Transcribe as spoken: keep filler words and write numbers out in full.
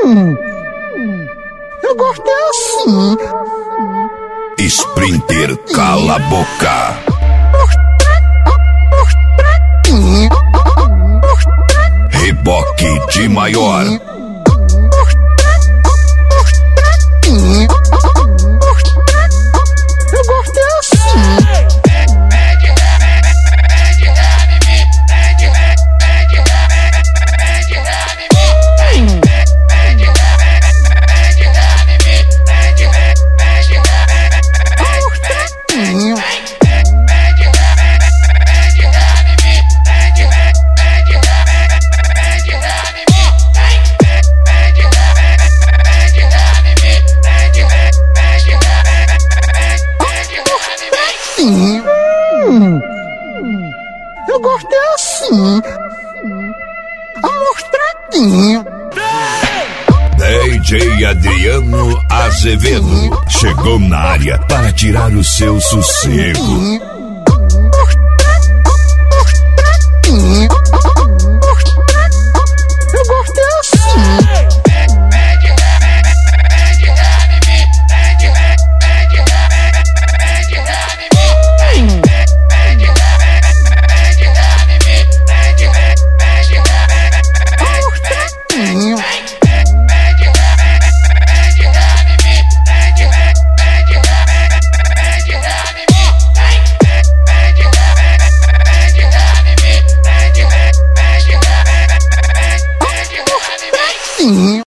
Hum, eu gosto é assim. Sprinter, cala a boca. Reboque de maior. Eu gosto é assim. Hum, eu gosto é assim. Amostradinho. D J Adriano Azevedo chegou na área para tirar o seu sossego.